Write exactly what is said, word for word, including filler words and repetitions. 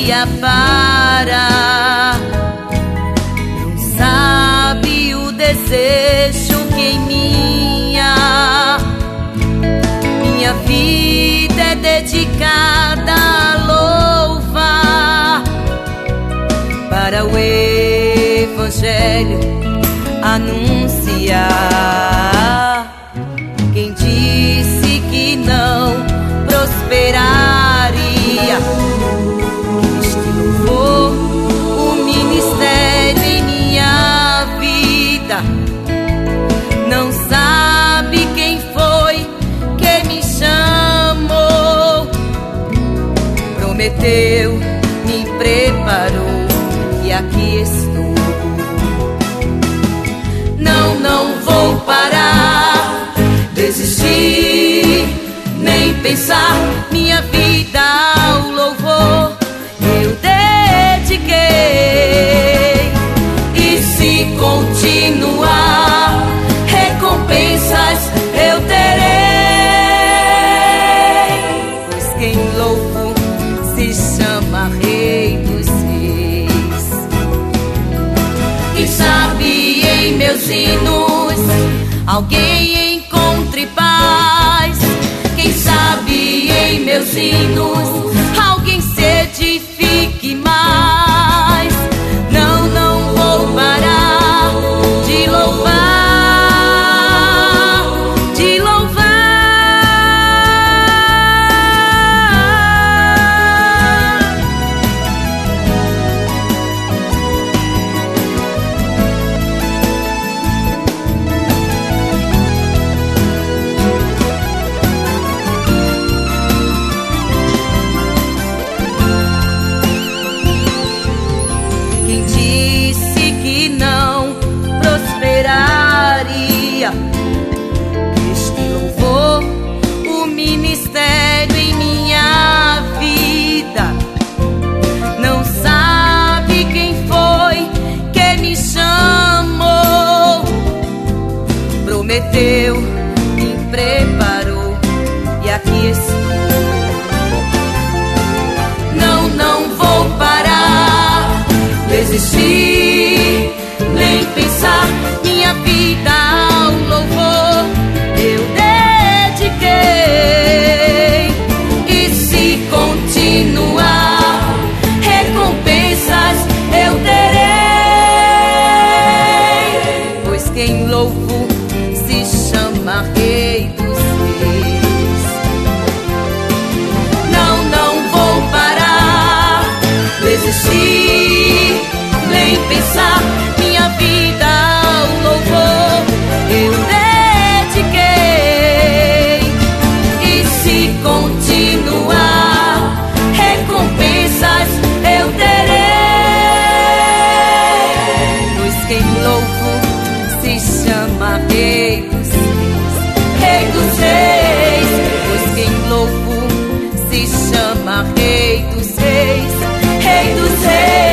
dia para. Não sabe o desejo que em minha minha vida é dedicada a louvar para o Evangelho anunciar. Quem disse que não prosperaria, este louvor, o ministério em minha vida. Não sabe quem foi que me chamou, prometeu, me preparou e aqui estou. Não, não vou parar, desistir, nem pensar. Minha vida ao louvor eu dediquei. E se continuar, recompensas eu terei. Pois quem louvo se chama Rei dos Reis. Quem sabe em meus hinos alguém encontre paz. Quem sabe em meus hinos alguém se edifique mais. Não, não vou parar de louvar, de louvar. Quem disse que não prosperaria, este louvor, o ministério em minha vida. Não sabe quem foi que me chamou, prometeu, me preparou e aqui estou. Não, não vou parar, desistir, nem pensar. Minha vida ao louvor eu dediquei. E se continuar, recompensas eu terei. Pois quem louvo se chama Rei dos Reis. Não, não vou parar, desistir, nem pensar. Minha vida ao louvor eu dediquei. E se continuar, recompensas eu terei. Pois quem louvo se chama Rei dos Reis. Rei dos Reis. Pois quem louvo se chama Rei dos Reis. Rei dos Reis.